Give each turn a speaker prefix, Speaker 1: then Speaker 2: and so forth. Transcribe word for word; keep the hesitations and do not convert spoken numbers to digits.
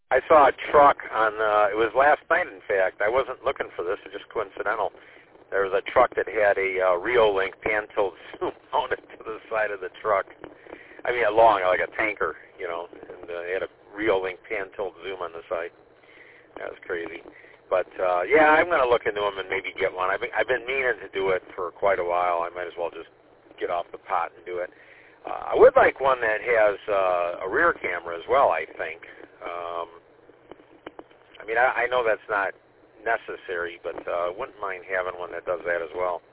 Speaker 1: I saw a truck on, uh, it was last night, in fact. I wasn't looking for this. It was just coincidental. There was a truck that had a uh, Reolink pan-tilt zoom mounted to the side of the truck. I mean, a long, like a tanker, you know, and uh, it had a Reolink pan-tilt zoom on the side. That was crazy. But, uh, yeah, I'm going to look into them and maybe get one. I've been, I've been meaning to do it for quite a while. I might as well just get off the pot and do it. Uh, I would like one that has uh, a rear camera as well, I think. Um, I mean, I, I know that's not necessary, but uh, wouldn't mind having one that does that as well.